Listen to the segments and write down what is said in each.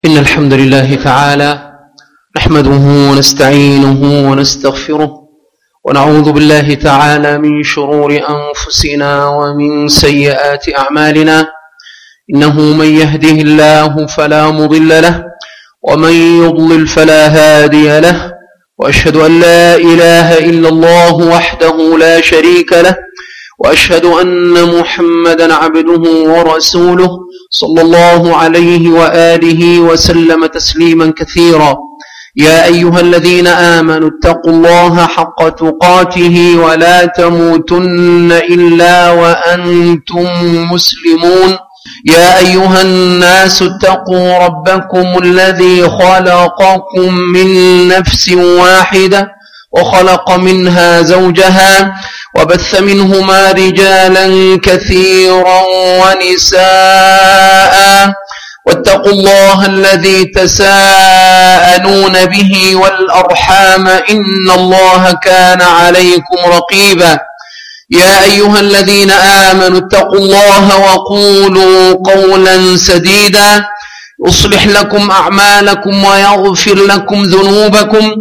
إن الحمد لله تعالى نحمده ونستعينه ونستغفره ونعوذ بالله تعالى من شرور أنفسنا ومن سيئات أعمالنا. إنه من يهده الله فلا مضل له ومن يضلل فلا هادي له، وأشهد أن لا إله إلا الله وحده لا شريك له، وأشهد أن محمدا عبده ورسوله صلى الله عليه وآله وسلم تسليما كثيرا. يا أيها الذين آمنوا اتقوا الله حق تقاته ولا تموتن إلا وأنتم مسلمون. يا أيها الناس اتقوا ربكم الذي خلقكم من نفس واحدة وخلق منها زوجها وبث منهما رجالا كثيرا ونساء، واتقوا الله الذي تساءلون به والأرحام إن الله كان عليكم رقيبا. يا أيها الذين آمنوا اتقوا الله وقولوا قولا سديدا يصلح لكم أعمالكم ويغفر لكم ذنوبكم،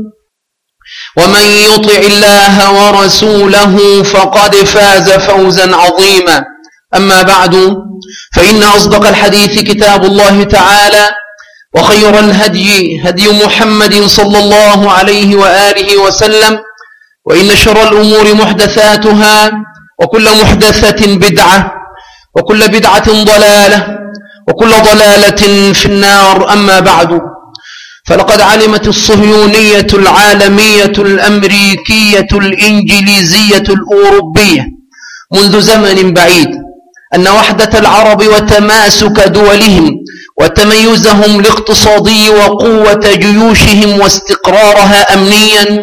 ومن يطع الله ورسوله فقد فاز فوزا عظيما. أما بعد، فإن أصدق الحديث كتاب الله تعالى، وخير الهدي هدي محمد صلى الله عليه وآله وسلم، وإن شر الأمور محدثاتها، وكل محدثة بدعة، وكل بدعة ضلالة، وكل ضلالة في النار. أما بعد، فلقد علمت الصهيونية العالمية الأمريكية الإنجليزية الأوروبية منذ زمن بعيد أن وحدة العرب وتماسك دولهم وتميزهم الاقتصادي وقوة جيوشهم واستقرارها أمنيا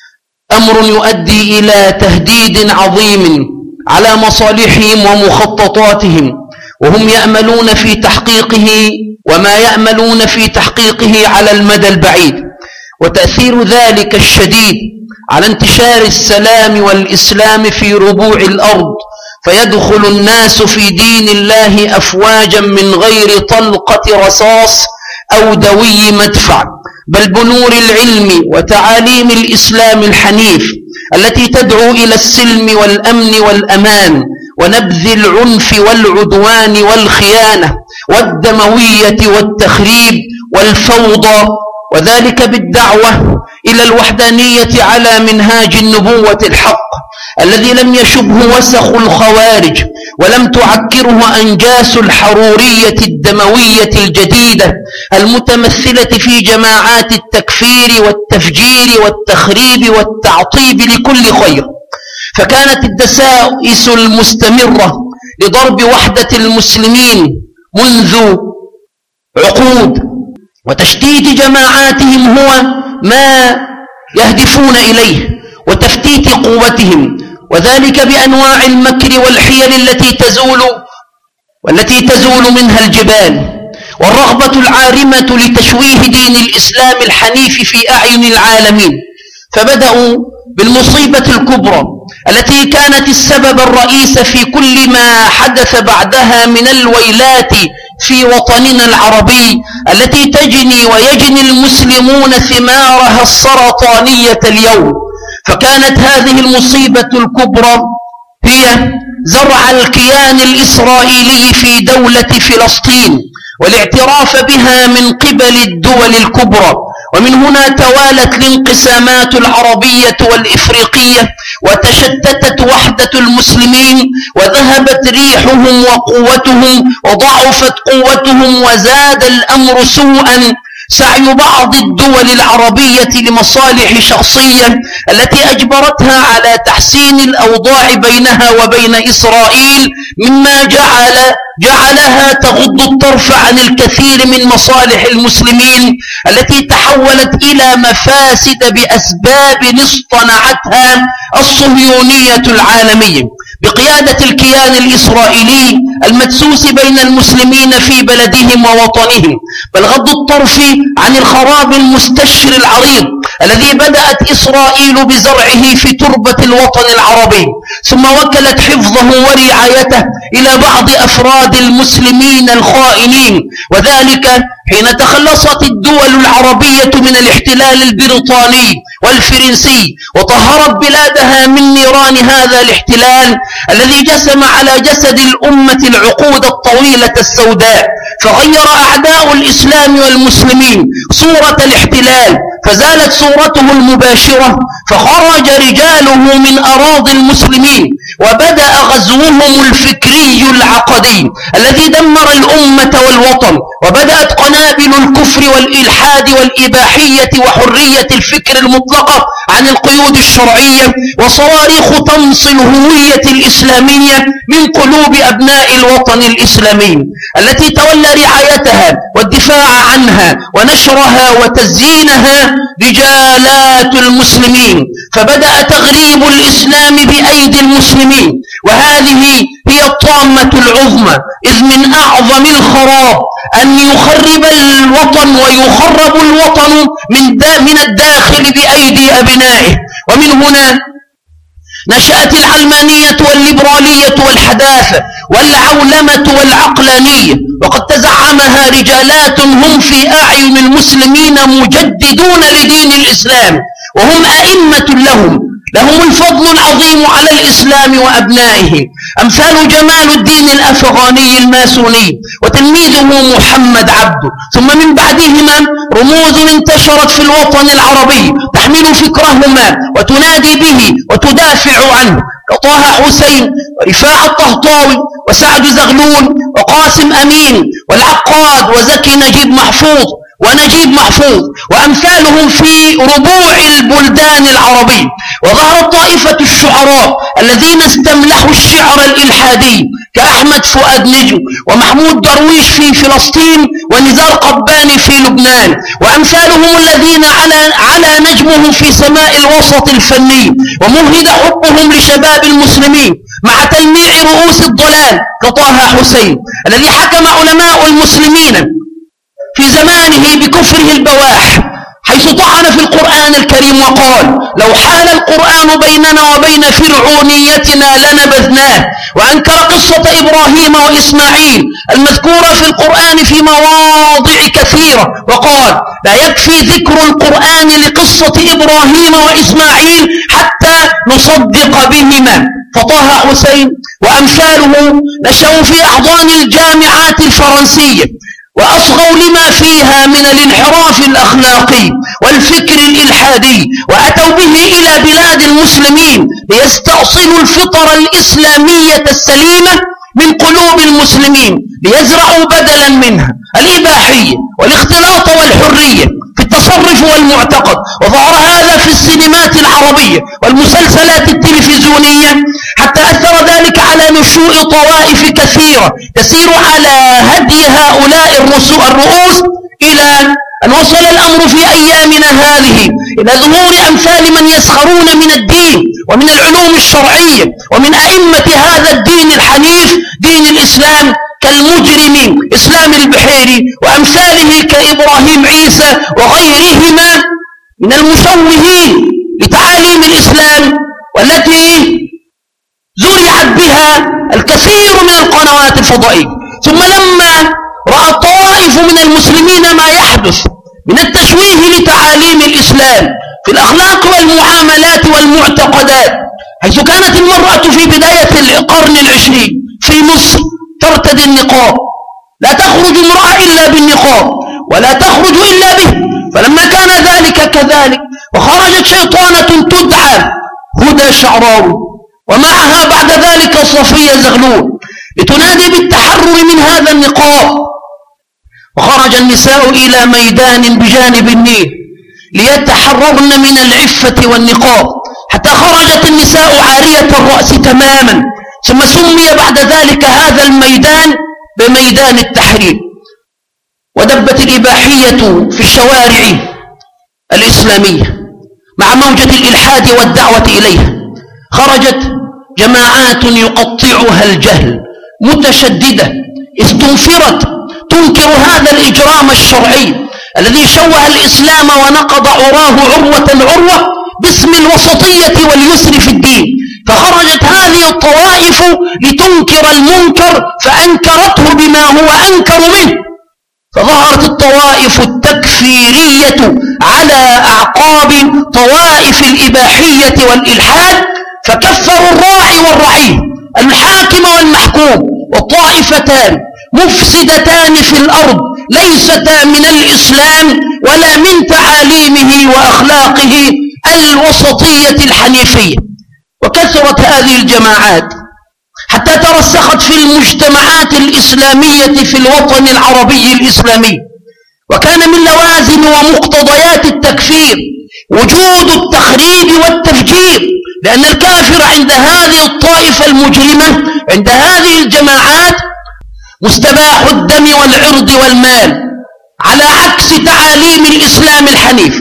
أمر يؤدي إلى تهديد عظيم على مصالحهم ومخططاتهم، وهم يأملون في تحقيقه وما يأملون في تحقيقه على المدى البعيد. وتأثير ذلك الشديد على انتشار السلام والإسلام في ربوع الأرض، فيدخل الناس في دين الله أفواجا من غير طلقة رصاص أو دوي مدفع، بل بنور العلم وتعاليم الإسلام الحنيف التي تدعو إلى السلم والأمن والأمان، ونبذ العنف والعدوان والخيانة والدموية والتخريب والفوضى، وذلك بالدعوة إلى الوحدانية على منهاج النبوة الحق الذي لم يشبه وسخ الخوارج ولم تعكره أنجاس الحرورية الدموية الجديدة المتمثلة في جماعات التكفير والتفجير والتخريب والتعطيب لكل خير. فكانت الدسائس المستمرة لضرب وحدة المسلمين منذ عقود وتشتيت جماعاتهم هو ما يهدفون إليه، وتفتيت قوتهم، وذلك بأنواع المكر والحيل والتي تزول منها الجبال، والرغبة العارمة لتشويه دين الإسلام الحنيف في أعين العالمين. فبدأوا بالمصيبة الكبرى التي كانت السبب الرئيس في كل ما حدث بعدها من الويلات في وطننا العربي، التي تجني ويجني المسلمون ثمارها السرطانية اليوم. فكانت هذه المصيبة الكبرى هي زرع الكيان الإسرائيلي في دولة فلسطين والاعتراف بها من قبل الدول الكبرى. ومن هنا توالت الانقسامات العربية والإفريقية، وتشتتت وحدة المسلمين، وذهبت ريحهم وقوتهم، وضعفت قوتهم، وزاد الأمر سوءا سعي بعض الدول العربية لمصالح شخصية التي أجبرتها على تحسين الأوضاع بينها وبين إسرائيل، مما جعلها تغض الطرف عن الكثير من مصالح المسلمين التي تحولت إلى مفاسد بأسباب اصطنعتها الصهيونية العالمية بقيادة الكيان الإسرائيلي المدسوس بين المسلمين في بلدهم ووطنهم، بل غض الطرف عن الخراب المستشر العريض الذي بدأت إسرائيل بزرعه في تربة الوطن العربي، ثم وكلت حفظه ورعايته إلى بعض أفراد المسلمين الخائنين، وذلك حين تخلصت الدول العربية من الاحتلال البريطاني والفرنسي وطهرت بلادها من نيران هذا الاحتلال الذي جسم على جسد الأمة العقود الطويلة السوداء. فغير أعداء الإسلام والمسلمين صورة الاحتلال، فزالت صورته المباشرة، فخرج رجاله من أراضي المسلمين وبدأ غزوهم الفكري العقدي الذي دمر الأمة والوطن، وبدأت قنابل الكفر والإلحاد والإباحية وحرية الفكر المطلقة عن القيود الشرعية، وصواريخ تنصل الهوية الإسلامية من قلوب أبناء الوطن الإسلامي التي تولى رعايتها والدفاع عنها ونشرها وتزيينها رجالات المسلمين. فبدأ تغريب الإسلام بأيدي المسلمين، وهذه هي الطامة العظمى، إذ من أعظم الخراب أن يخرب الوطن ويخرب الوطن من الداخل بأيدي أبنائه. ومن هنا نشأت العلمانية والليبرالية والحداثة والعولمة والعقلانية، وقد تزعمها رجالات هم في أعين المسلمين مجددون لدين الإسلام، وهم أئمة لهم الفضل العظيم على الإسلام وأبنائه، أمثال جمال الدين الأفغاني الماسوني وتلميذه محمد عبده، ثم من بعدهما رموز انتشرت في الوطن العربي تحمل فكرهما وتنادي به وتدافع عنه، كطه حسين ورفاعة الطهطاوي وسعد زغلول وقاسم أمين والعقاد وزكي ونجيب محفوظ وأمثالهم في ربوع البلدان العربية. وظهرت طائفة الشعراء الذين استملحوا الشعر الإلحادي كأحمد فؤاد نجم ومحمود درويش في فلسطين ونزار قباني في لبنان، وأمثالهم الذين على نجمهم في سماء الوسط الفني ومهد حبهم لشباب المسلمين مع تلميع رؤوس الضلال كطه حسين الذي حكم علماء المسلمين في زمانه بكفره البواح، حيث طعن في القرآن الكريم وقال: لو حال القرآن بيننا وبين فرعونيتنا لنبذناه. وأنكر قصة إبراهيم وإسماعيل المذكورة في القرآن في مواضع كثيرة، وقال: لا يكفي ذكر القرآن لقصة إبراهيم وإسماعيل حتى نصدق بهما. فطه حسين وأمثاله نشأوا في أحضان الجامعات الفرنسية وأصغوا لما فيها من الانحراف الأخلاقي والفكر الإلحادي، وأتوا به إلى بلاد المسلمين ليستأصلوا الفطر الإسلامية السليمة من قلوب المسلمين، ليزرعوا بدلا منها الإباحية والاختلاط والحرية في التصرف والمعتقد. وظهر هذا في السينمات العربية والمسلسلات التلفزيونية، حتى أثر ذلك على نشوء طوائف كثيرة تسير على هدي هؤلاء الرؤوس، إلى أن وصل الأمر في أيامنا هذه إلى ظهور أمثال من يسخرون من الدين ومن العلوم الشرعية ومن أئمة هذا الدين الحنيف دين الإسلام، كالمجرم إسلام البحيري وأمثاله كإبراهيم عيسى وغيرهما من المشوهين لتعاليم الإسلام، والتي زرعت بها الكثير من القنوات الفضائية. ثم لما رأى طوائف من المسلمين ما يحدث من التشويه لتعاليم الإسلام في الأخلاق والمعاملات والمعتقدات، حيث كانت المرأة في بداية القرن العشرين في مصر ترتدي النقاب، لا تخرج امرأة إلا بالنقاب ولا تخرج إلا به، فلما كان ذلك كذلك وخرجت شيطانة تدعى هدى شعراوي ومعها بعد ذلك صفية زغلول لتنادي بالتحرر من هذا النقاب، وخرج النساء إلى ميدان بجانب النيل ليتحررن من العفة والنقاب، حتى خرجت النساء عارية الرأس تماما، ثم سمي بعد ذلك هذا الميدان بميدان التحرير. ودبت الإباحية في الشوارع الإسلامية مع موجة الإلحاد والدعوة إليها، خرجت جماعات يقطعها الجهل متشددة استنفرت تنكر هذا الإجرام الشرعي الذي شوه الإسلام ونقض عراه عروة باسم الوسطية واليسر في الدين. فخرجت هذه الطوائف لتنكر المنكر فأنكرته بما هو أنكر منه، فظهرت الطوائف التكفيرية على أعقاب طوائف الإباحية والإلحاد، فكفروا الراعي والرعية، الحاكم والمحكوم، والطائفتان مفسدتان في الأرض ليستا من الإسلام ولا من تعاليمه وأخلاقه الوسطية الحنيفية. وكثرت هذه الجماعات حتى ترسخت في المجتمعات الإسلامية في الوطن العربي الإسلامي. وكان من لوازم ومقتضيات التكفير وجود التخريب والتفجير، لأن الكافر عند هذه الطائفة المجرمة، عند هذه الجماعات، مستباح الدم والعرض والمال على عكس تعاليم الإسلام الحنيف.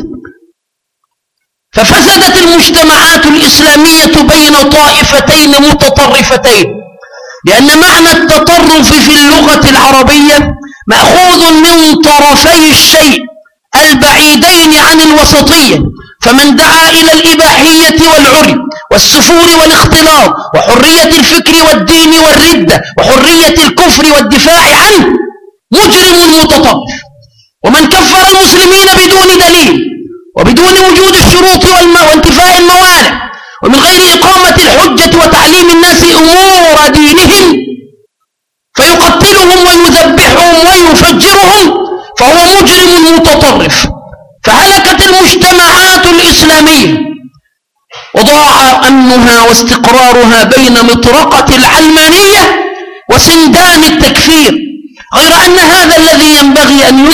ففسدت المجتمعات الإسلامية بين طائفتين متطرفتين، لأن معنى التطرف في اللغة العربية مأخوذ من طرفي الشيء البعيدين عن الوسطية، فمن دعا إلى الإباحية والعري والسفور والاختلاط وحرية الفكر والدين والردة وحرية الكفر والدفاع عنه مجرم متطرف. ومن كفر المسلمين بدون دليل وبدون وجود الشروط وانتفاء الموانع ومن غير إقامة الحجة وتعليم الناس أمور دينهم فيقتلهم ويذبحهم ويفجرهم فهو مجرم متطرف. فهلكت المجتمعات الإسلامية وضاع أمنها واستقرارها بين مطرقة العلمانية وسندان التكفير. غير أن هذا الذي ينبغي أن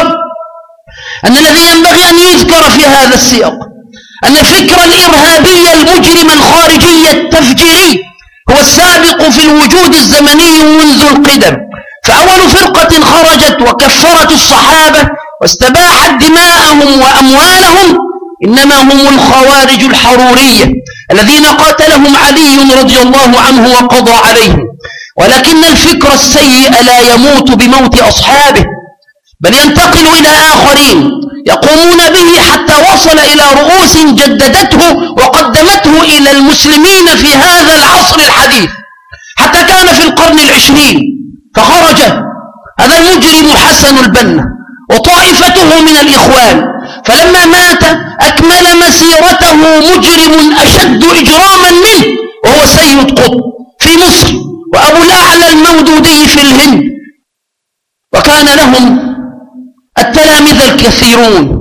يذكر في هذا السياق أن الفكر الإرهابي المجرم الخارجي التفجيري هو السابق في الوجود الزمني منذ القدم. فأول فرقة خرجت وكفرت الصحابة واستباحت دماءهم وأموالهم إنما هم الخوارج الحرورية الذين قاتلهم علي رضي الله عنه وقضى عليهم. ولكن الفكر السيء لا يموت بموت أصحابه، بل ينتقل إلى آخرين يقومون به حتى وصل إلى رؤوس جددته وقدمته إلى المسلمين في هذا العصر الحديث، حتى كان في القرن العشرين. فخرج هذا المجرم حسن البنا وطائفته من الإخوان، فلما مات أكمل مسيرته مجرم أشد إجراما منه وهو سيد قطب في مصر وأبو الأعلى المودودي في الهند. وكان لهم التلاميذ الكثيرون،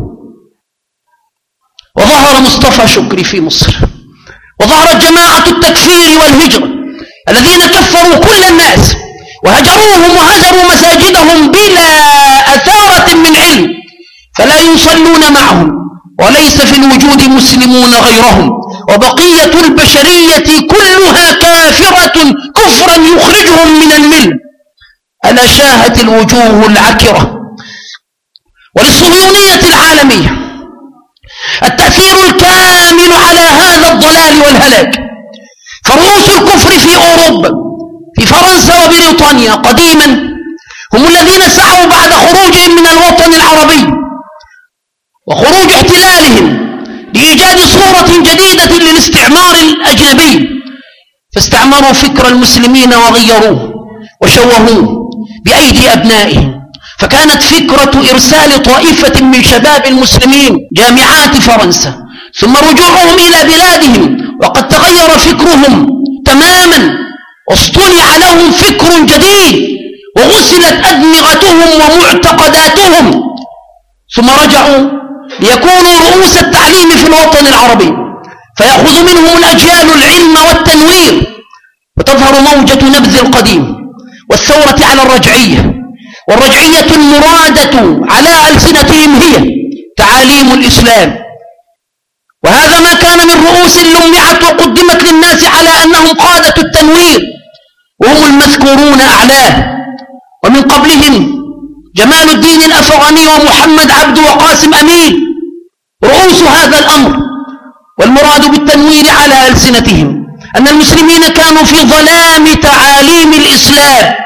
وظهر مصطفى شكري في مصر، وظهرت جماعة التكفير والهجرة الذين كفروا كل الناس وهجروهم وهجروا مساجدهم بلا أثارة من علم، فلا يصلون معهم وليس في الوجود مسلمون غيرهم، وبقية البشرية كلها كافرة كفرا يخرجهم من الملة. ألا شاهت الوجوه العكرة. وللصهيونية العالمية التأثير الكامل على هذا الضلال والهلاك. فرؤوس الكفر في أوروبا في فرنسا وبريطانيا قديما هم الذين سعوا بعد خروجهم من الوطن العربي وخروج احتلالهم لإيجاد صورة جديدة للاستعمار الأجنبي، فاستعمروا فكر المسلمين وغيروه وشوهوه بأيدي أبنائهم. فكانت فكرة إرسال طائفة من شباب المسلمين جامعات فرنسا ثم رجوعهم إلى بلادهم وقد تغير فكرهم تماما واصطنع لهم فكر جديد وغسلت أدمغتهم ومعتقداتهم، ثم رجعوا ليكونوا رؤوس التعليم في الوطن العربي، فيأخذ منهم الأجيال العلم والتنوير، وتظهر موجة نبذ القديم والثورة على الرجعية. والرجعية المرادة على ألسنتهم هي تعاليم الإسلام. وهذا ما كان من رؤوس لمعت وقدمت للناس على أنهم قادة التنوير وهم المذكورون أعلاه، ومن قبلهم جمال الدين الأفغاني ومحمد عبد وقاسم أمين رؤوس هذا الأمر. والمراد بالتنوير على ألسنتهم أن المسلمين كانوا في ظلام تعاليم الإسلام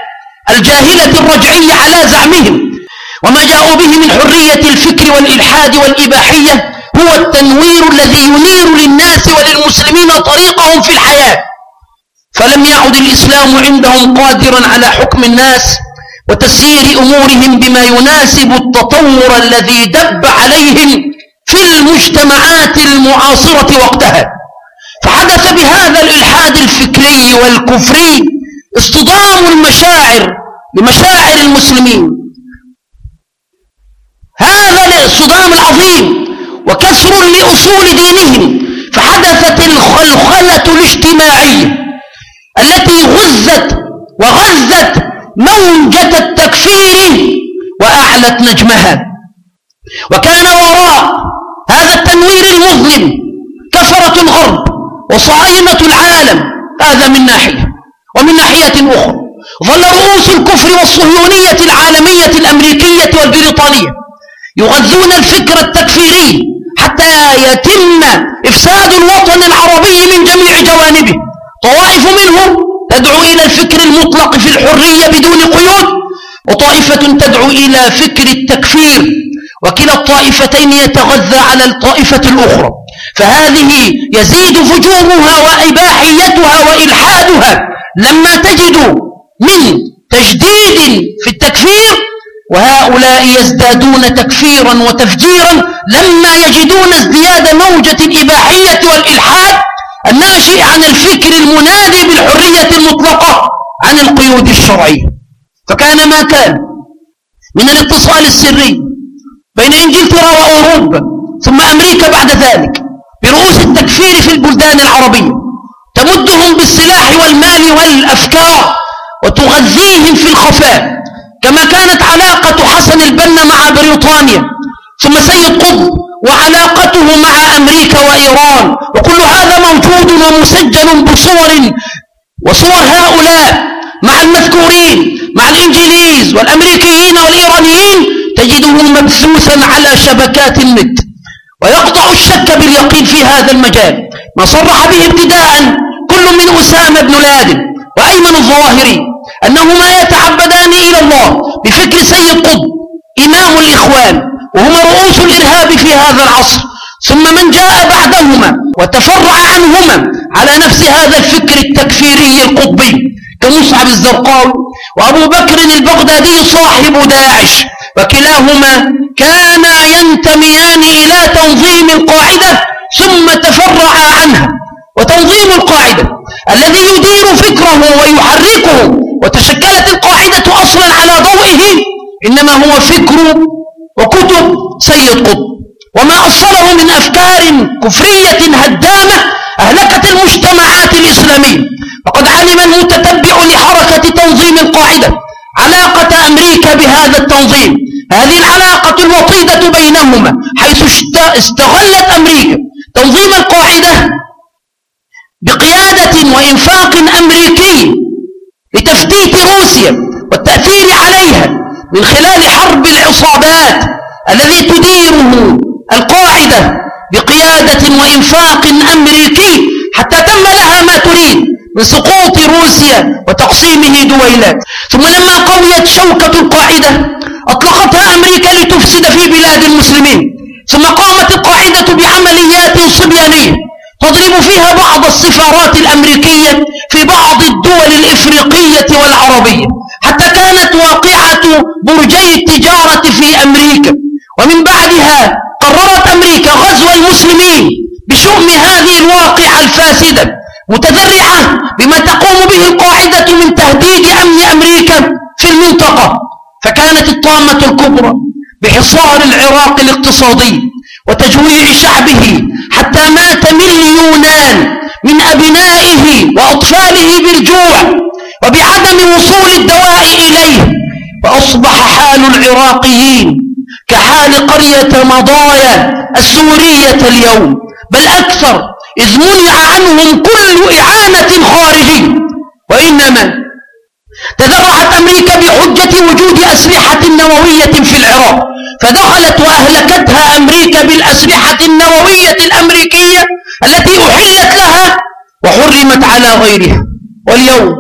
الجاهلة الرجعية على زعمهم. وما جاءوا به من حرية الفكر والإلحاد والإباحية هو التنوير الذي ينير للناس وللمسلمين طريقهم في الحياة. فلم يعد الإسلام عندهم قادرا على حكم الناس وتسيير أمورهم بما يناسب التطور الذي دب عليهم في المجتمعات المعاصرة وقتها. فحدث بهذا الإلحاد الفكري والكفري اصطدام المشاعر لمشاعر المسلمين. هذا الاصطدام العظيم وكسر لأصول دينهم، فحدثت الخلخلة الاجتماعية التي غزت وغزت موجة التكفير وأعلت نجمها. وكان وراء هذا التنوير المظلم كفرة الغرب وصهاينة العالم، هذا من ناحية. ومن ناحية أخرى ظل رؤوس الكفر والصهيونية العالمية الأمريكية والبريطانية يغذون الفكر التكفيري حتى يتم إفساد الوطن العربي من جميع جوانبه. طوائف منهم تدعو إلى الفكر المطلق في الحرية بدون قيود، وطائفة تدعو إلى فكر التكفير، وكلا الطائفتين يتغذى على الطائفة الأخرى. فهذه يزيد فجورها وإباحيتها وإلحادها لما تجد من تجديد في التكفير، وهؤلاء يزدادون تكفيرا وتفجيرا لما يجدون ازدياد موجة الإباحية والإلحاد الناشئ عن الفكر المنادي بالحرية المطلقة عن القيود الشرعية. فكان ما كان من الاتصال السري بين إنجلترا وأوروبا ثم أمريكا بعد ذلك برؤوس التكفير في البلدان العربية تمدهم بالسلاح والمال والأفكار وتغذيهم في الخفاء، كما كانت علاقة حسن البنا مع بريطانيا ثم سيد قطب وعلاقته مع أمريكا وإيران، وكل هذا موجود ومسجل وصور هؤلاء مع المذكورين مع الإنجليز والأمريكيين والإيرانيين تجده مبثوثا على شبكات النت. ويقطع الشك باليقين في هذا المجال ما صرح به ابتداء كل من أسامة بن لادن وأيمن الظواهري أنهما يتعبدان إلى الله بفكر سيد قطب إمام الإخوان، وهما رؤوس الإرهاب في هذا العصر، ثم من جاء بعدهما وتفرع عنهما على نفس هذا الفكر التكفيري القطبي كمصعب الزرقاوي وأبو بكر البغدادي صاحب داعش، وكلاهما كانا ينتميان إلى تنظيم القاعدة ثم تفرع عنها. وتنظيم القاعدة الذي يدير فكره ويحركه وتشكلت القاعدة أصلا على ضوئه إنما هو فكر وكتب سيد قطب، وما أصله من أفكار كفرية هدامة أهلكت المجتمعات الإسلامية. وقد علم المتتبع لحركة تنظيم القاعدة علاقة أمريكا بهذا التنظيم، هذه العلاقة الوطيدة بينهما، حيث استغلت أمريكا تنظيم القاعدة بقيادة وإنفاق أمريكي لتفتيت روسيا والتأثير عليها من خلال حرب العصابات الذي تديره القاعدة بقيادة وإنفاق أمريكي حتى تم لها ما تريد من سقوط روسيا وتقسيمه دويلات. ثم لما قويت شوكة القاعدة أطلقتها أمريكا لتفسد في بلاد المسلمين، ثم قامت القاعدة بعمليات صبيانية تضرب فيها بعض السفارات الأمريكية في بعض الدول الإفريقية والعربية، حتى كانت واقعة برجي التجارة في أمريكا. ومن بعدها قررت أمريكا غزو المسلمين بشؤم هذه الواقعة الفاسدة، متذرعة بما تقوم به القاعدة من تهديد أمن أمريكا في المنطقة. فكانت الطامة الكبرى بحصار العراق الاقتصادي وتجويع شعبه حتى مات مليونان من أبنائه وأطفاله بالجوع وبعدم وصول الدواء إليه، فأصبح حال العراقيين كحال قرية مضايا السورية اليوم، بل أكثر، إذ منع عنهم كل إعانة خارجية. وإنما تذرعت أمريكا بحجة وجود أسلحة نووية في العراق، فدخلت وأهلكتها أمريكا بالأسلحة النووية الأمريكية التي أحلت لها وحرمت على غيرها. واليوم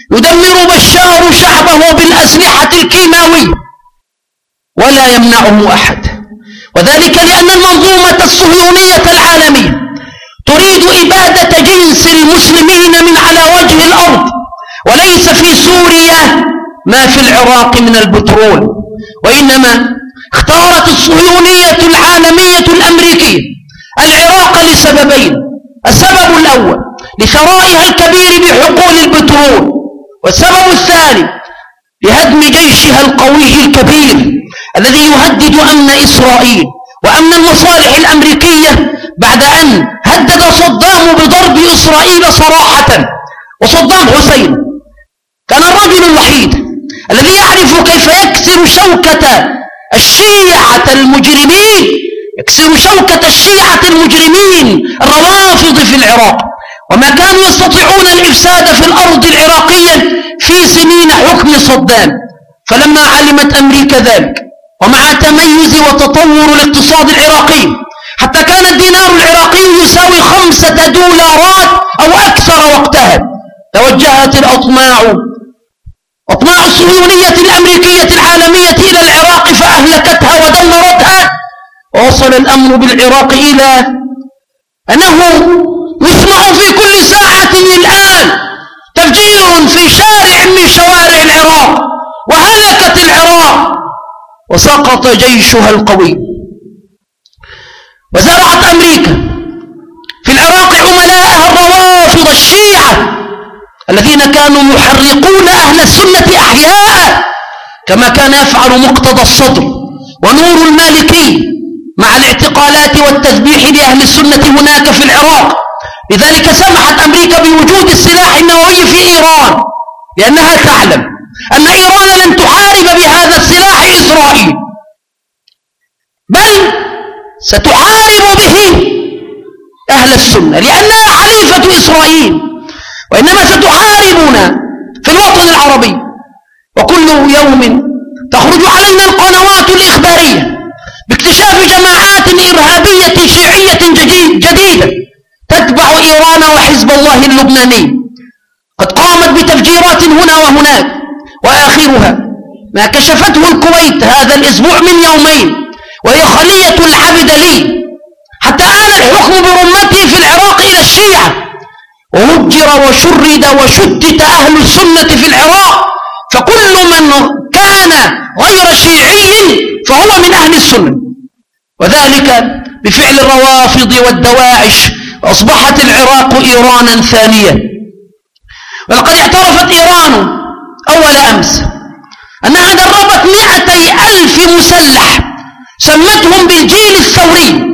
يدمر بشار شعبه بالأسلحة الكيماوية ولا يمنعه أحد، وذلك لأن المنظومة الصهيونية العالمية تريد إبادة جنس المسلمين من على وجه الأرض، وليس في سوريا ما في العراق من البترول، وإنما اختارت الصهيونية العالمية الأمريكية العراق لسببين: السبب الأول لثرائها الكبير بحقول البترول، والسبب الثاني لهدم جيشها القوي الكبير الذي يهدد أمن إسرائيل وأمن المصالح الأمريكية بعد أن هدد صدام بضرب إسرائيل صراحة. وصدام حسين كان الرجل الوحيد الذي يعرف كيف يكسر شوكة الشيعة المجرمين، يكسر شوكة الشيعة المجرمين الروافض في العراق، وما كانوا يستطيعون الإفساد في الأرض العراقية في سنين حكم صدام. فلما علمت أمريكا ذلك، ومع تميز وتطور الاقتصاد العراقي حتى كان الدينار العراقي يساوي $5 أو أكثر وقتها، توجهت الأطماع الصهيونية الأمريكية العالمية إلى العراق فأهلكتها ودمرتها. ووصل الأمر بالعراق إلى أنه يسمع في كل ساعة الآن تفجير في شارع من شوارع العراق، وهلكت العراق وسقط جيشها القوي. وزرعت أمريكا في العراق عملاءها الروافض الشيعة الذين كانوا يحرقون أهل السنة أحياء، كما كان يفعل مقتدى الصدر ونور المالكي مع الاعتقالات والتذبيح لأهل السنة هناك في العراق. لذلك سمحت أمريكا بوجود السلاح النووي في إيران، لأنها تعلم أن إيران لن تحارب بهذا السلاح إسرائيل، بل ستحارب به أهل السنة لأنها حليفة إسرائيل، وإنما ستحاربنا في الوطن العربي. وكل يوم تخرج علينا القنوات الإخبارية باكتشاف جماعات إرهابية شيعية جديدة تتبع إيران وحزب الله اللبناني، قد قامت بتفجيرات هنا وهناك، وآخرها ما كشفته الكويت هذا الأسبوع من يومين، وهي خلية العبدلي، حتى آل الحكم برمته في العراق إلى الشيعة، وهجر وشرد وشتت أهل السنة في العراق، فكل من كان غير شيعي فهو من أهل السنة، وذلك بفعل الروافض والدواعش، وأصبحت العراق إيرانا ثانية. ولقد اعترفت إيران أول أمس أنها دربت 200,000 مسلح سمتهم بالجيل الثوري،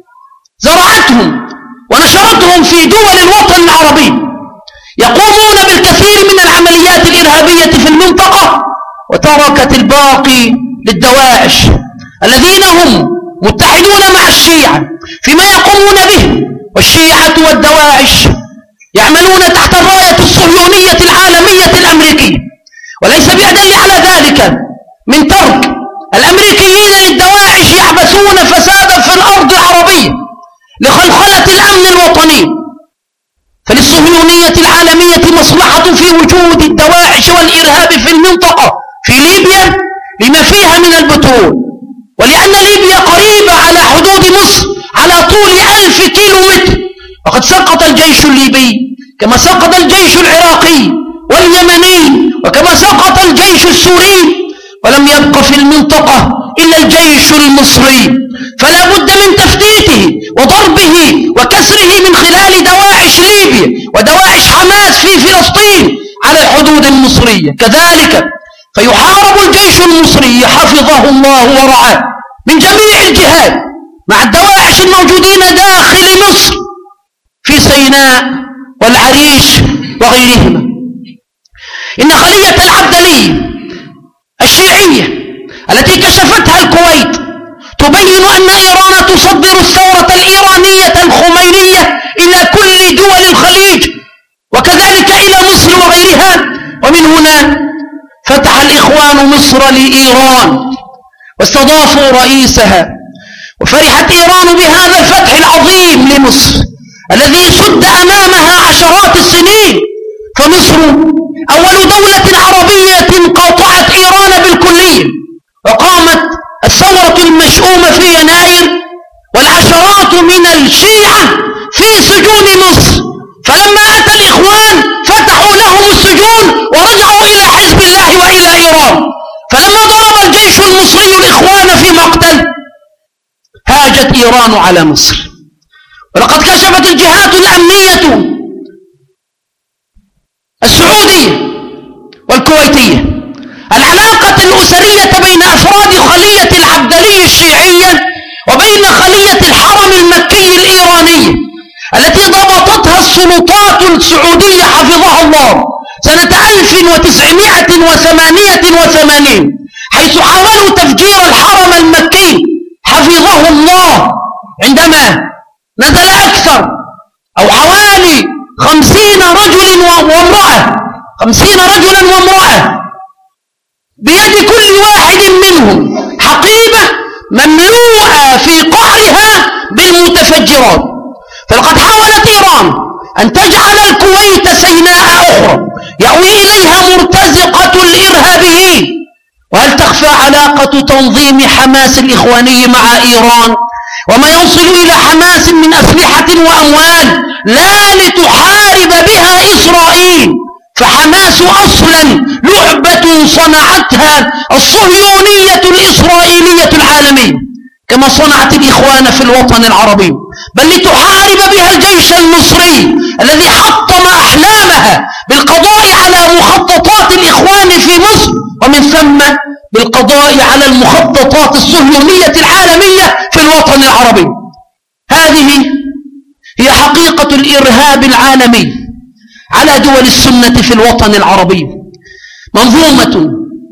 زرعتهم ونشرتهم في دول الوطن العربي، يقومون بالكثير من العمليات الإرهابية في المنطقة، وتركت الباقي للدواعش الذين هم متحدون مع الشيعة فيما يقومون به. والشيعة والدواعش يعملون تحت الراية الصهيونية العالمية الأمريكية، وليس بأدل على ذلك من ترك الأمريكيين للدواعش يحبسون فسادا في الأرض العربية لخلخلة الأمن الوطني. فللصهيونية العالمية مصلحة في وجود الدواعش والإرهاب في المنطقة، في ليبيا لما فيها من البترول، ولأن ليبيا قريبة على حدود مصر على طول 1000 كيلومتر، وقد سقط الجيش الليبي كما سقط الجيش العراقي واليمني، وكما سقط الجيش السوري، ولم يبق في المنطقة إلا الجيش المصري، فلا بد من تفتيته وضربه وكسره من خلال دواعش ليبيا ودواعش حماس في فلسطين على الحدود المصرية. كذلك فيحارب الجيش المصري حفظه الله ورعاه من جميع الجهات مع الدواعش الموجودين داخل مصر في سيناء والعريش وغيرهما. إن خلية العبدلي الشيعية التي كشفتها الكويت تبين أن إيران تصدر الثورة الإيرانية الخمينية إلى كل دول الخليج، وكذلك إلى مصر وغيرها. ومن هنا فتح الإخوان مصر لإيران واستضافوا رئيسها، وفرحت إيران بهذا الفتح العظيم لمصر الذي سد أمامها عشرات السنين. فمصر أول دولة عربية قاطعت إيران بالكلية، وقامت الثورة المشؤومة في يناير، والعشرات من الشيعة في سجون مصر، فلما أتى الإخوان فتحوا لهم السجون ورجعوا إلى حزب الله وإلى إيران. فلما ضرب الجيش المصري الإخوان في مقتل هاجت إيران على مصر. ولقد كشفت الجهات الأمنية السعودية والكويتية العلاقة الأسرية بين أفراد خلية العبدلي الشيعية وبين خلية الحرم المكي الإيرانية التي ضبطتها السلطات السعودية حفظها الله سنة 1988 حيث حاولوا تفجير الحرم المكي حفظه الله، عندما نزل أكثر أو حوالي 50 رجلا وامرأة بيد كل واحد منهم حقيبة مملوءة في قعرها بالمتفجرات. فلقد حاولت إيران أن تجعل الكويت سيناء أخرى يأوي إليها مرتزقة الإرهابيين. وهل تخفى علاقة تنظيم حماس الإخواني مع إيران وما يوصل إلى حماس من أسلحة وأموال لا لتحارب بها إسرائيل؟ فحماس أصلا لعبة صنعتها الصهيونية الإسرائيلية العالمية كما صنعت الإخوان في الوطن العربي، بل لتحارب بها الجيش المصري الذي حطم أحلامها بالقضاء على مخططات الإخوان في مصر، ومن ثم بالقضاء على المخططات الصهيونية العالمية في الوطن العربي. هذه هي حقيقة الإرهاب العالمي على دول السنة في الوطن العربي، منظومة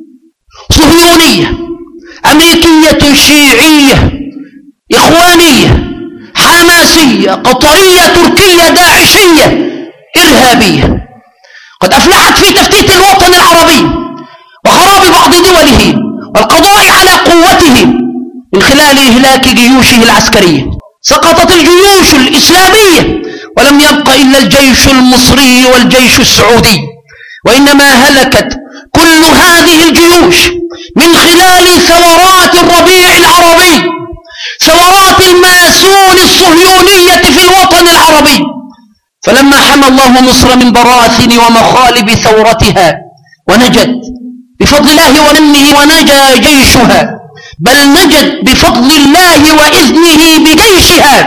صهيونية أمريكية شيعية إخوانية حماسية قطرية تركية داعشية إرهابية قد أفلحت في تفتيت الوطن العربي وخراب بعض دوله والقضاء على قوته من خلال إهلاك جيوشه العسكرية. سقطت الجيوش الإسلامية ولم يبق إلا الجيش المصري والجيش السعودي، وإنما هلكت كل هذه الجيوش من خلال ثورات الربيع العربي، ثورات الماسون الصهيونية في الوطن العربي. فلما حمى الله مصر من براثن ومخالب ثورتها ونجت بفضل الله ومنه ونجا جيشها، بل نجت بفضل الله وإذنه بجيشها،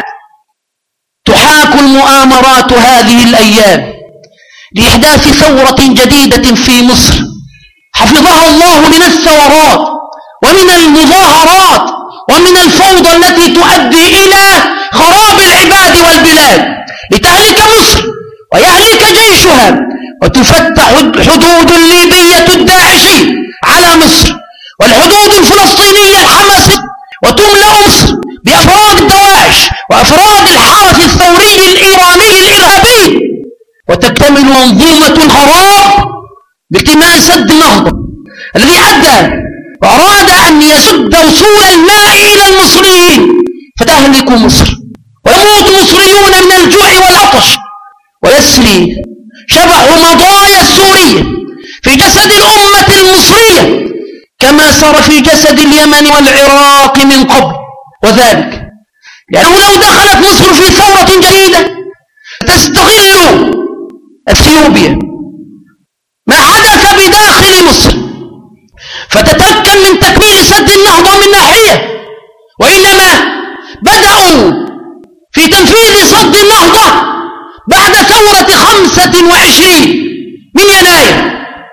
تحاك المؤامرات هذه الأيام لإحداث ثورة جديدة في مصر حفظها الله من الثورات ومن المظاهرات ومن الفوضى التي تؤدي إلى خراب العباد والبلاد، لتهلك مصر ويهلك جيشها وتفتح الحدود الليبية الداعشي على مصر والحدود الفلسطينية الحماسية، وتملأ مصر بأفراد الدواعش وأفراد الحرس الثوري الإيراني الإرهابي، وتكتمل منظومة الخراب باكتمال سد النهضة الذي أدى وأراد أن يسد وصول الماء إلى المصريين فتهلك مصر ويموت مصريون من الجوع والعطش، ويسري شبح مضايا السورية في جسد الأمة المصرية كما سار في جسد اليمن والعراق من قبل. وذلك لأنه لو دخلت مصر في ثورة جديدة تستغل أثيوبيا ما حدث بداخل مصر فتتمكن من تكميل سد النهضة من ناحية، وإنما بدأوا في تنفيذ سد النهضة بعد ثورة 25 من يناير،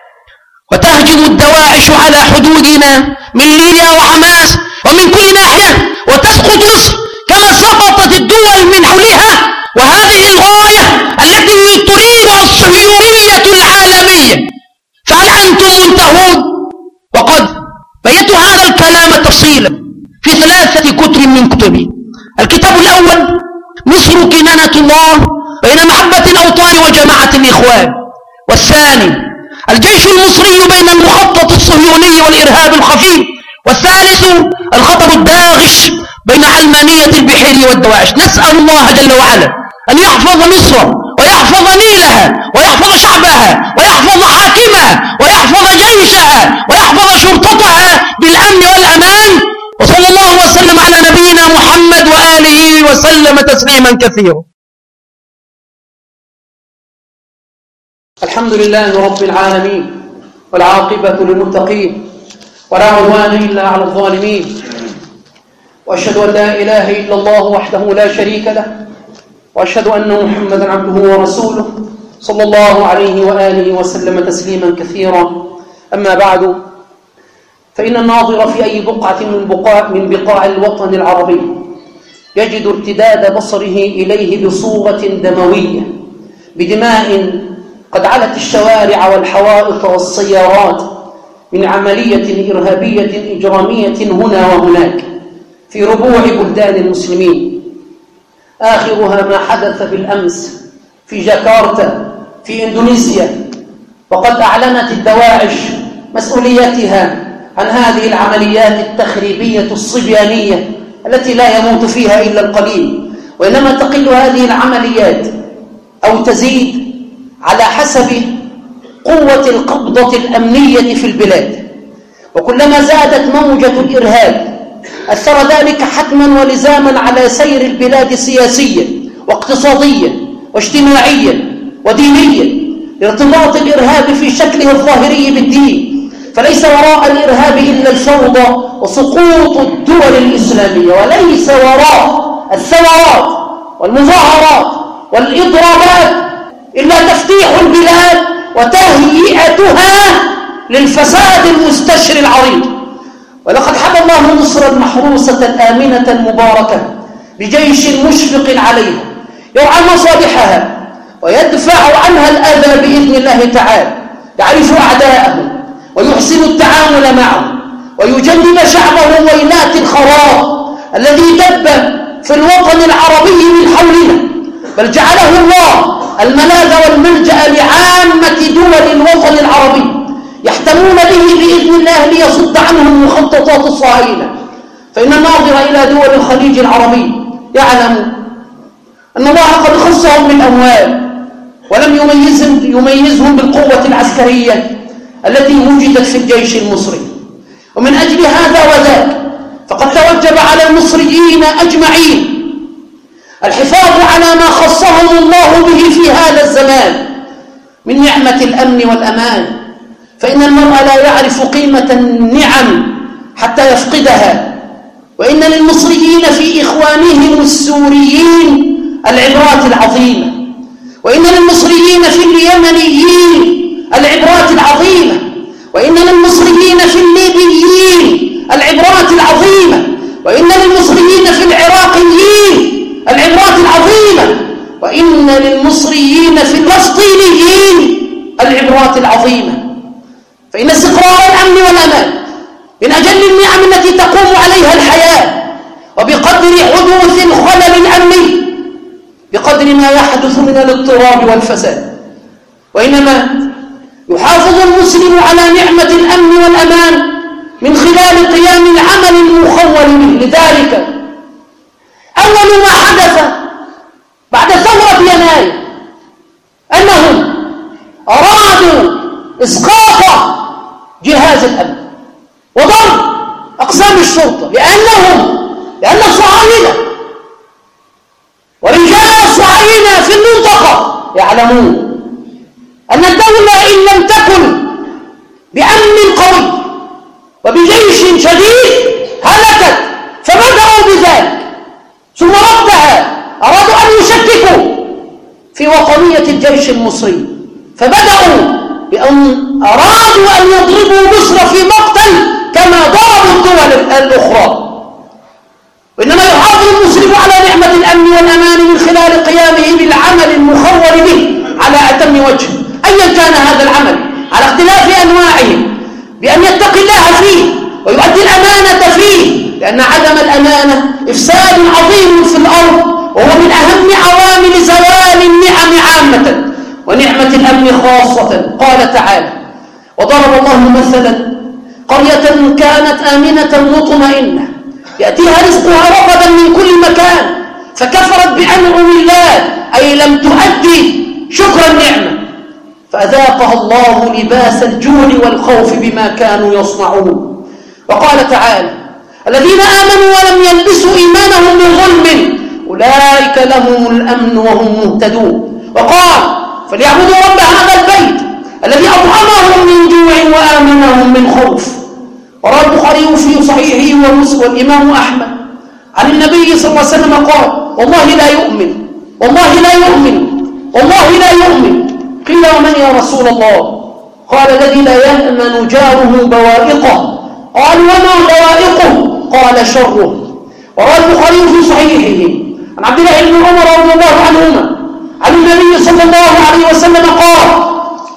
وتهجم الدواعش على حدودنا من ليبيا وحماس ومن كل ناحية، وتسقط مصر كما سقطت الدول من حولها. وهذه الغاية التي تريدها الصهيونية العالمية، فهل أنتم منتهون؟ وقد بيت هذا الكلام تفصيلا في 3 كتب من كتبي. الكتاب الأول مصر كنانة الله بين محبة الأوطان وجماعة الإخوان، والثاني الجيش المصري بين المخطط الصهيوني والإرهاب الخفي، والثالث الخطر الداغش بين علمانية البحيري والدواعش. نسأل الله جل وعلا أن يحفظ مصر ويحفظ نيلها ويحفظ شعبها ويحفظ حاكمها ويحفظ جيشها ويحفظ شرطتها بالأمن والأمان. وصلى الله وسلم على نبينا محمد وآله وسلم تسليما كثيرا. الحمد لله رب العالمين، والعاقبة للمتقين، ولا عدوان إلا على الظالمين، وأشهد أن لا إله إلا الله وحده لا شريك له، وأشهد أن محمدا عبده ورسوله صلى الله عليه وآله وسلم تسليما كثيرا. أما بعد، فإن الناظر في أي بقعة من بقاع الوطن العربي يجد ارتداد بصره إليه بصورة دموية، بدماء قد علت الشوارع والحوائط والسيارات من عملية إرهابية إجرامية هنا وهناك في ربوع بلدان المسلمين. آخرها ما حدث بالأمس في جاكرتا في إندونيسيا، وقد أعلنت الدواعش مسؤوليتها عن هذه العمليات التخريبية الصبيانية التي لا يموت فيها إلا القليل، وإنما تقل هذه العمليات أو تزيد على حسب قوة القبضة الأمنية في البلاد. وكلما زادت موجة الإرهاب أثر ذلك حتما ولزاما على سير البلاد سياسيا واقتصاديا واجتماعيا ودينيا، لارتباط الإرهاب في شكله الظاهري بالدين. فليس وراء الإرهاب إلا الفوضى وسقوط الدول الإسلامية، وليس وراء الثورات والمظاهرات والإضرابات إلا تفتيح البلاد وتهيئتها للفساد المستشري العريض. ولقد حمى الله مصرا محروسة آمنة مباركة بجيش مشفق عليها يرعى مصالحها ويدفع عنها الأذى بإذن الله تعالى، يعرف أعداءه ويحسن التعامل معه ويجنب شعبه ويلات الخراب الذي دب في الوطن العربي من حولنا، بل جعله الله الملاذ والملجأ لعامة دول الوطن العربي يحتمون به بإذن الله ليصد عنهم مخططات الصهاينة. فإن الناظر إلى دول الخليج العربي يعلم أن الله قد خصهم بالأموال ولم يميزهم بالقوة العسكرية التي وجدت في الجيش المصري. ومن أجل هذا وذاك فقد توجب على المصريين أجمعين الحفاظ على ما خصهم الله به في هذا الزمان من نعمة الأمن والأمان، فإن المرء لا يعرف قيمة النعم حتى يفقدها. وإن للمصريين في إخوانهم السوريين العبرات العظيمة، وإن للمصريين في اليمنيين العبرات العظيمة، وإن للمصريين في الليبيين العبرات العظيمة، وإن للمصريين في العراقيين العبرات العظيمة، وإن للمصريين في الفلسطينيين العبرات العظيمة. فإن استقرار الأمن والأمان من أجل النعم التي تقوم عليها الحياة، وبقدر حدوث الخلل الأمني بقدر ما يحدث من الاضطراب والفساد. وإنما يحافظ المسلم على نعمة الأمن والأمان من خلال قيام العمل المخول به. لذلك أول ما حدث بعد ثورة يناير أنهم أرادوا إسقاط جهاز الأمن وضرب أقسام الشرطة، لأن الصهاينة ورجال الصهاينة في المنطقة يعلمون أن الدولة إن لم تكن بأمن قوي وبجيش شديد هلكت، فبدأوا بذلك. ثم ردها أرادوا أن يشككوا في وطنية الجيش المصري، فبدأوا بأن أرادوا أن يضربوا مصر في مقتل كما ضربوا الدول الأخرى. وإنما يحافظ المسلم على نعمة الأمن والأمان من خلال قيامه بالعمل المخول به على أتم وجه، أيا كان هذا العمل على اختلاف أنواعه، بأن يتقي الله فيه ويؤدي الأمانة فيه، لأن عدم الأمانة إفساد عظيم في الأرض، وهو من أهم عوامل زوال النعم عامة ونعمة الأمن خاصة. قال تعالى: وضرب الله مثلا قرية كانت آمنة مطمئنة يأتيها رزقها رغدا من كل مكان فكفرت بأنعم الله، أي لم تؤدي والنعمة فأذاقها الله لباس الجوع والخوف بما كانوا يصنعون. وقال تعالى: الذين آمنوا ولم يلبسوا إيمانهم بظلم أولئك لهم الأمن وهم مهتدون. وقال: فليعبدوا رب هذا البيت الذي أطعمهم من جوع وآمنهم من خوف. وروى البخاري في صحيحه والإمام أحمد عن النبي صلى الله عليه وسلم قال: والله لا يؤمن، والله لا يؤمن، والله لا يؤمن. قيل: ومن يا رسول الله؟ قال: الذي لا يأمن جاره بوائقه. قال: وما بوائقه؟ قال: شره. وروى البخاري في صحيحه عن عبد الله بن عمر رضي الله عنهما عن النبي صلى الله عليه وسلم قال: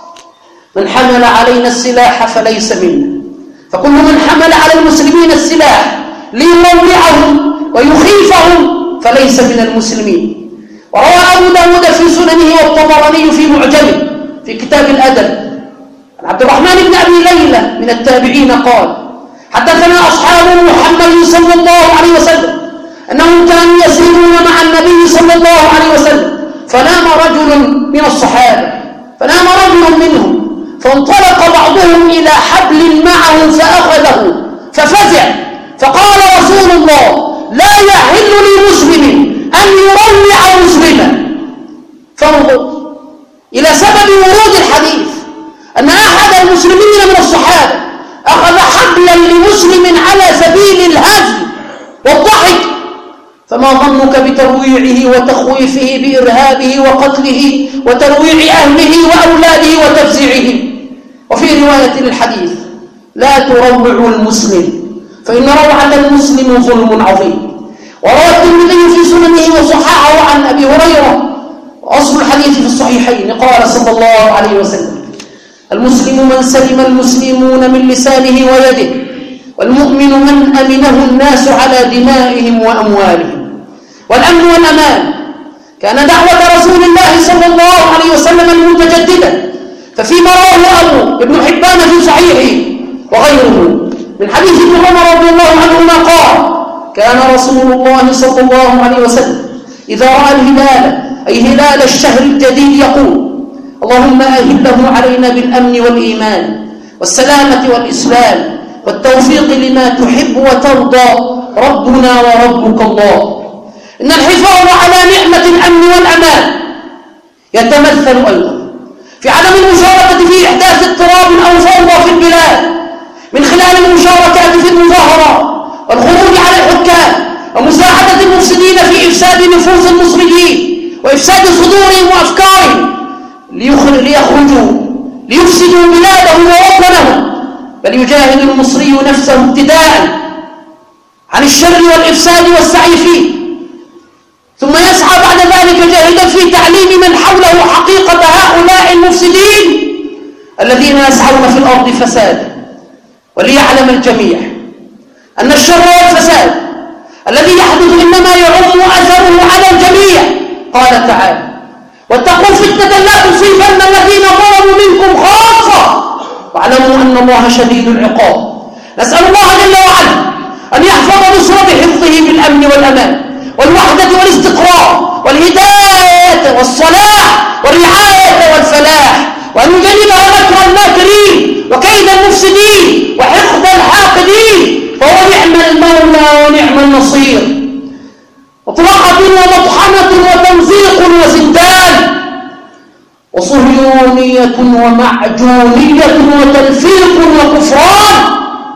من حمل علينا السلاح فليس منا. فكل من حمل على المسلمين السلاح ليروعهم ويخيفهم فليس من المسلمين. وروى أبو داود في سننه والطبراني في معجمه في كتاب الأدب عن عبد الرحمن بن أبي ليلى من التابعين قال: حدثنا أصحاب محمد صلى الله عليه وسلم أنهم كانوا يسيرون مع النبي صلى الله عليه وسلم فنام رجل من الصحابة، فنام رجل منهم فانطلق بعضهم إلى حبل معه فأخذه ففزع، فقال رسول الله: لا يحل لمسلم أن يروع مسلما. فانظر إلى سبب ورود الحديث أن أحد المسلمين من الصحابة أخذ حبلا لمسلم على سبيل الهزل والضحك، فما ظنك بترويعه وتخويفه بإرهابه وقتله وترويع أهله وأولاده وتفزيعه. وفي رواية للحديث: لا تروعوا المسلم فإن روعة المسلم ظلم عظيم. وروى الترمذي في سننه وصححه عن أبي هريرة وأصل الحديث في الصحيحين قال صلى الله عليه وسلم: المسلم من سلم المسلمون من لسانه ويده، والمؤمن من أمنه الناس على دمائهم وأموالهم. والأمن والأمان كان دعوة رسول الله صلى الله عليه وسلم المتجددة، ففيما رواه ابن حبان في صحيحه وغيره من حديث ابن عمر رضي الله عنهما قال: كان رسول الله صلى الله عليه وسلم إذا رأى الهلال أي هلال الشهر الجديد يقول: اللهم أهله علينا بالأمن والإيمان والسلامة والإسلام والتوفيق لما تحب وترضى ربنا وربك الله. إن الحفاظ على نعمة الأمن والأمان يتمثل أيضا في عدم المشاركة في إحداث اضطراب أو فوضى في البلاد من خلال المشاركات في المظاهرات والخروج على الحكام ومساعدة المفسدين في إفساد نفوس المصريين وإفساد صدورهم وأفكارهم ليخرجوا ليفسدوا بلادهم ووطنهم. بل يجاهد المصري نفسه ابتداء عن الشر والإفساد والسعي فيه، ثم يسعى بعد ذلك جاهدا في تعليم من حوله حقيقة هؤلاء المفسدين الذين يسعون في الأرض فسادا. وليعلم الجميع أن الشر والفساد الذي يحدث إنما يعم أثره على الجميع. قال تعالى: واتقوا فتنة لا تصيبن الذين ظلموا منكم خاصة واعلموا أن الله شديد العقاب. نسأل الله جل وعلا أن يحفظ مصر بحفظه بالأمن والأمان والوحدة والاستقرار والهداية والصلاح والرعاية والفلاح، وأن يجنبها مكر الماكرين وكيد المفسدين وحقد الحاقدين، فهو نعم المولى ونعم النصير. وطرقة ومطحنة وتمزيق وزندان وصهيونية ومعجونية وتلفيق وكفران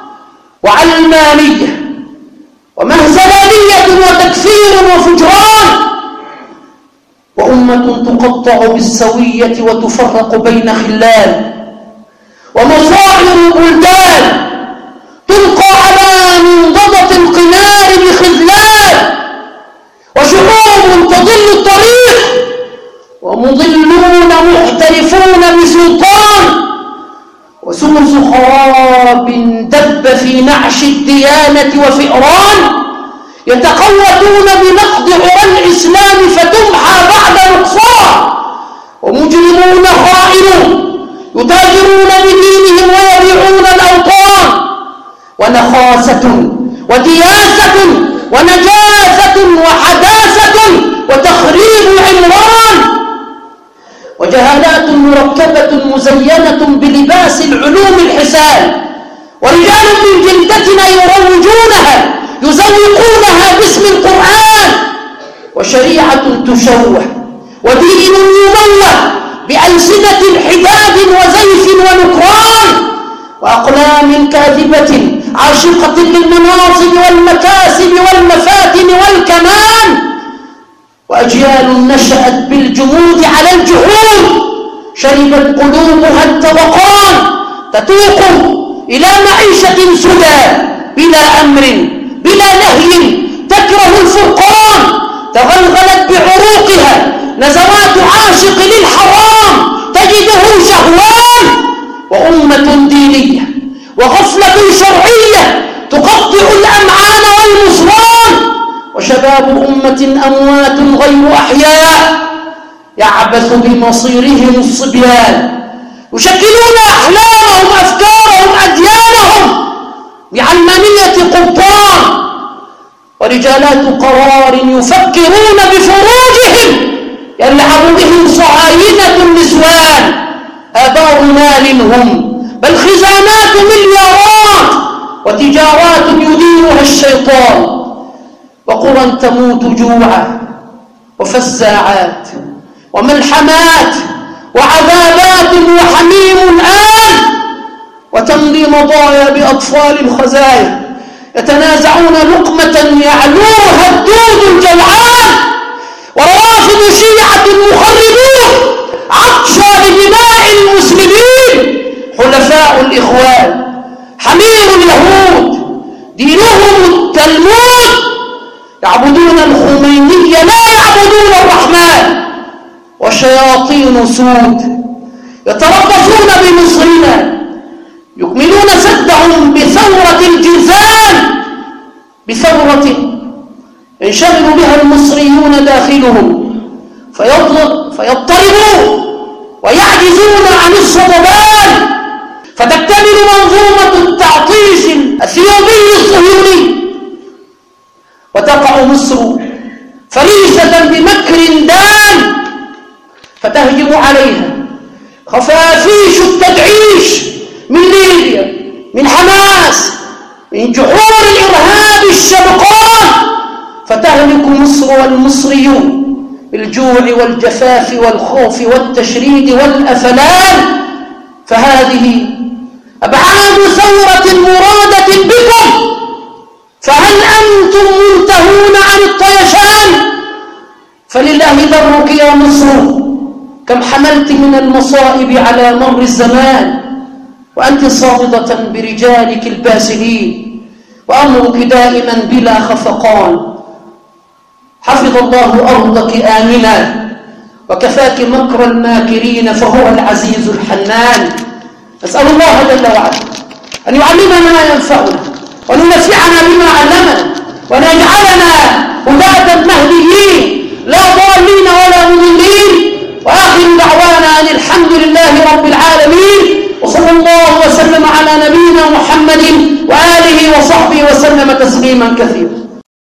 وعلمانية ومهزلانية وتكفير وفجران، وأمة تقطع بالسوية وتفرق بين خلال، ومصائر بلدان تلقى على منضدة القنار بخذلان، وشعوب تضل الطريق ومضلون محترفون بسلطان، وسلس خراب دب في نعش الديانة وفئران يتقوتون بنقض عرى الإسلام فتمحى بعد نقصان، ومجرمون خائنون يتاجرون بدينهم ويبيعون الأوطان، ونخاسة ودياسة ونجاسة وحداثة وتخريب عمران، وجهالات مركبة مزينة بلباس العلوم الحسان، ورجال من جلدتنا يروجونها يزوقونها باسم القرآن، وشريعة تشوه ودين يموه بألسنة حداد وزيف ونكران وأقلام كاذبة عاشقة للمناصب والمكاسب والمفاتن والكمان، وأجيال نشأت بالجمود على الجحود شربت قلوبها التوقان تتوق إلى معيشة سدى بلا أمر بلا نهي تكره الفرقان، تغلغلت بعروقها نزوات عاشق للحرام تجده شهوان، وأمة دينية وغفلة شرعية تقطع الأمعان والمصران، وشباب أمة أموات غير أحياء يعبث بمصيرهم الصبيان، يشكلون أحلامهم أفكارهم أديانهم بعلمانية قبطان، ورجالات قرار يفكرون بفروجهم يلعب بهم صهاينة النسوان، آباء مال هم بل خزانات مليارات وتجارات يديرها الشيطان، وقرى تموت جوعا وفزاعات وملحمات وعذابات وحميم آن، وتمضي مضايا بأطفال الخزايا يتنازعون لقمة يعلوها الدود الجلعان، وروافض شيعة مخربون عطشى بدماء المسلمين حلفاء الإخوان حمير اليهود دينهم التلمود، يعبدون الخميني لا يعبدون الرحمن، وشياطين سود يتربصون بمصرنا يكملون سدهم بثورة الجزام، بثورة ينشغل بها المصريون داخلهم فيضطربون ويعجزون عن الصدبان، فتكتمل منظومة التعطيش الأثيوبي الصهيوني، وتقع مصر فريسة بمكر دان، فتهجم عليها خفافيش التدعيش من ليبيا من حماس من جحور الإرهاب الشبقان، فتهلك مصر والمصريون بالجوع والجفاف والخوف والتشريد والأفلام، فهذه أبعاد ثورة مرادة بكم، فهل أنتم منتهون عن الطيشان؟ فلله درك يا مصر، كم حملت من المصائب على مر الزمان وأنت صامدة برجالك الباسلين، وأمرك دائما بلا خفقان. حفظ الله أرضك آمنا وكفاك مكر الماكرين فهو العزيز الحنان. نسأل الله جل وعلا أن يعلمنا ما ينفعنا وأن ينفعنا بما علمنا وأن يجعلنا هداة مهديين لا ضالين ولا مضلين، وآخر دعوانا أن الحمد لله رب العالمين، وصلى الله وسلم على نبينا محمد وآله وصحبه وسلم تسليما كثيرا.